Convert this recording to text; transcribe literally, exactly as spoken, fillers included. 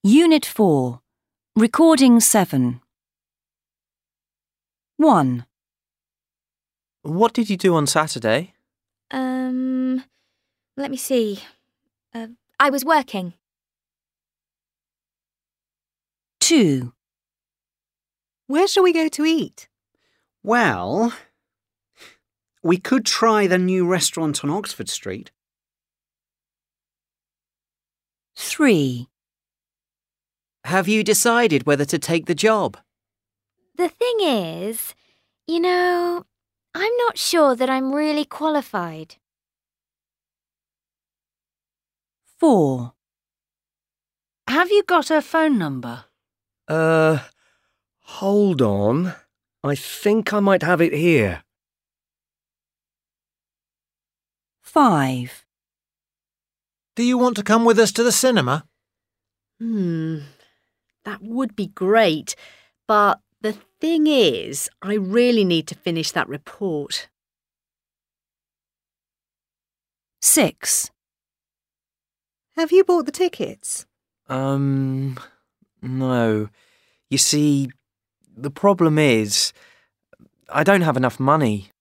Unit four. Recording seven. one. What did you do on Saturday? Um, let me see. Uh, I was working. two. Where shall we go to eat? Well, we could try the new restaurant on Oxford Street. three. Have you decided whether to take the job? The thing is, you know, I'm not sure that I'm really qualified. four. Have you got her phone number? Uh, hold on. I think I might have it here. five. Do you want to come with us to the cinema? Hmm, that would be great, but the thing is, I really need to finish that report. six. Have you bought the tickets? Um, no. You see, the problem is, I don't have enough money.